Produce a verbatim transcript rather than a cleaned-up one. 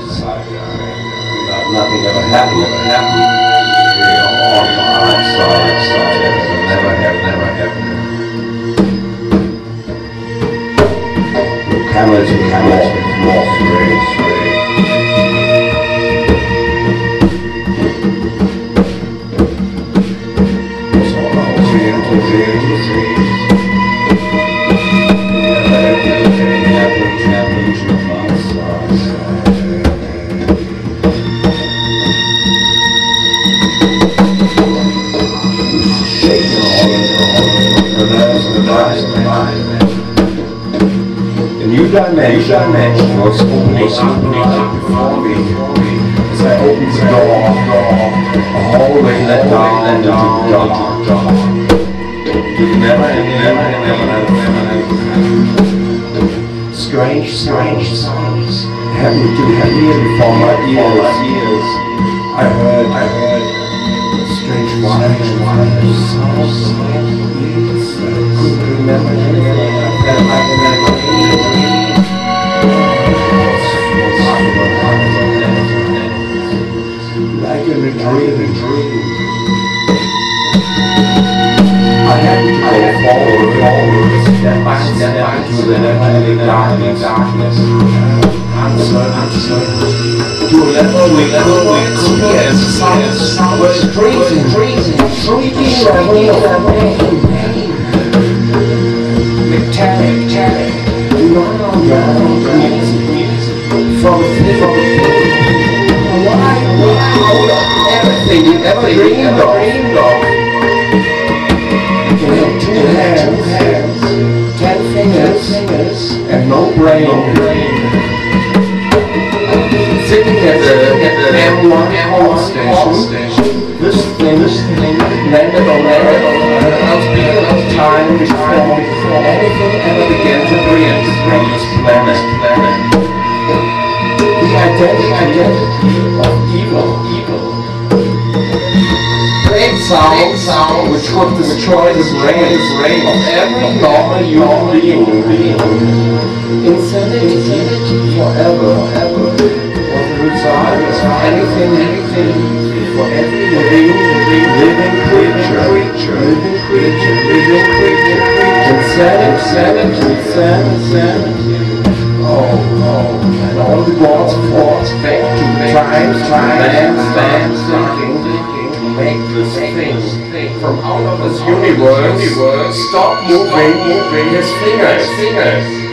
Nothing ever happened, ever happened. On the outside, outside, never have, never happened. Cameras and cameras with more threads, so I'll see into dreams, dreams. Happens, happens with my side. A new dimension was opening up before me as I opened the door, a hallway led down into the dark, to the never and never and never and strange, strange sounds happened to hear before my ears. I heard, I heard strange wires, wires, sounds. Couldn't remember anything. I felt like an like in a dream, a dream. I had to go forward, forward, step by step into the heavenly darkness, darkness. Uncertain, uncertain. To a level we level we could hear the sound was freezing, freezing, shrieking level of pain. Metallic, metallic, long, long, music, music, from the from the why, why, everything you ever dreamed of, dreamed of. You had two hands, two hands, ten fingers, fingers, and no brain, no brain. Sitting at the at the M one home station, this thing, this thing landed on landed on a speaking of time before before anything ever began to breathe from this planet, planet. The identity, identity of evil, evil. Great sound, sound, which would destroy the brain, the brain of every normal human being, being. Insanity, insanity, forever, forever. Result of anything, anything for every living, living, living creature, creature, living creature, living creature, insanity, insanity, insanity. Oh, oh, and all the gods force back to time, time, man, man, thinking, thinking, to make this thing from out of this universe, stop moving, moving his fingers, fingers.